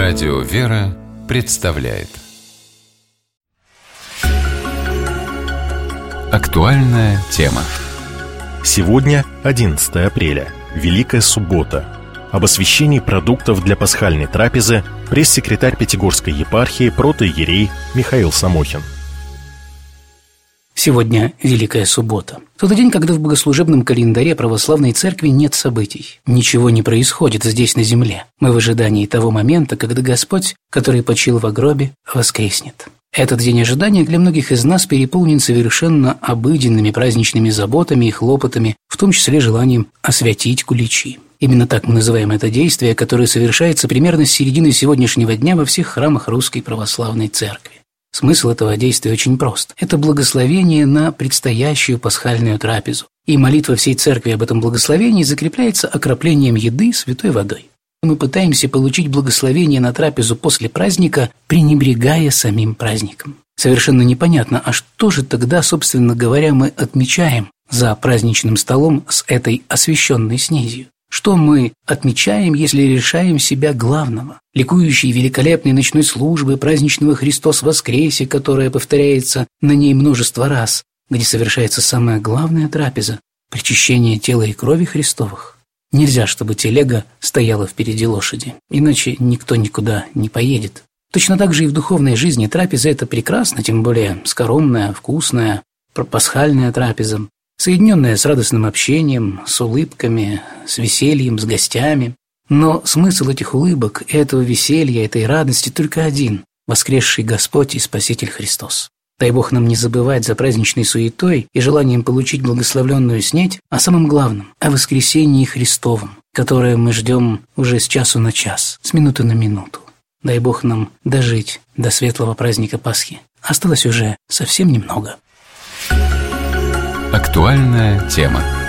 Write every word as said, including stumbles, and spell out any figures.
Радио «Вера» представляет актуальная тема. Сегодня одиннадцатое апреля, Великая суббота. Об освящении продуктов для пасхальной трапезы пресс-секретарь Пятигорской епархии протоиерей Михаил Самохин. Сегодня Великая суббота. Тот день, когда в богослужебном календаре православной церкви нет событий. Ничего не происходит здесь на земле. Мы в ожидании того момента, когда Господь, который почил во гробе, воскреснет. Этот день ожидания для многих из нас переполнен совершенно обыденными праздничными заботами и хлопотами, в том числе желанием освятить куличи. Именно так мы называем это действие, которое совершается примерно с середины сегодняшнего дня во всех храмах Русской Православной Церкви. Смысл этого действия очень прост. Это благословение на предстоящую пасхальную трапезу. И молитва всей церкви об этом благословении закрепляется окроплением еды святой водой. Мы пытаемся получить благословение на трапезу после праздника, пренебрегая самим праздником. Совершенно непонятно, а что же тогда, собственно говоря, мы отмечаем за праздничным столом с этой освященной снезью? Что мы отмечаем, если лишаем себя главного? Ликующей великолепной ночной службы праздничного «Христос воскресе», которая повторяется на ней множество раз, где совершается самая главная трапеза – причащение тела и крови Христовых. Нельзя, чтобы телега стояла впереди лошади, иначе никто никуда не поедет. Точно так же и в духовной жизни трапеза – это прекрасно, тем более скоромная, вкусная, пасхальная трапеза, соединенная с радостным общением, с улыбками, с весельем, с гостями. Но смысл этих улыбок, этого веселья, этой радости только один – воскресший Господь и Спаситель Христос. Дай Бог нам не забывать за праздничной суетой и желанием получить благословленную снеть о самом главном – о воскресении Христовом, которое мы ждем уже с часу на час, с минуты на минуту. Дай Бог нам дожить до светлого праздника Пасхи. Осталось уже совсем немного. Актуальная тема.